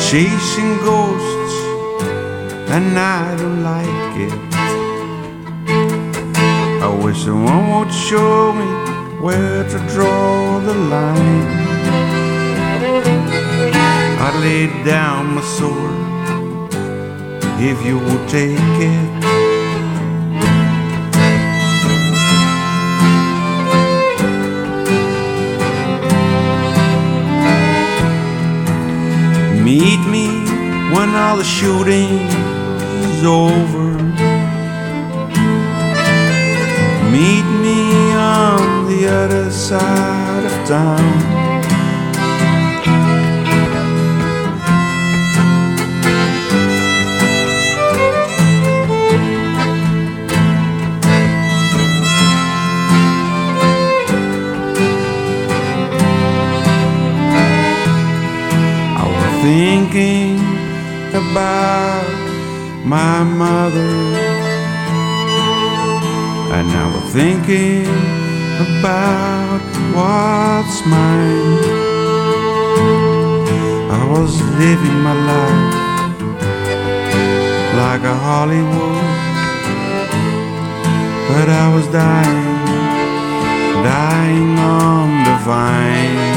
chasing ghosts, and I don't like it. I wish someone would show me where to draw the line. I'd lay down my sword if you would take it. Meet me when all the shooting is over. Meet me on the other side of town. Thinking about my mother, and now we're thinking about what's mine. I was living my life like a Hollywood, but I was dying on the vine.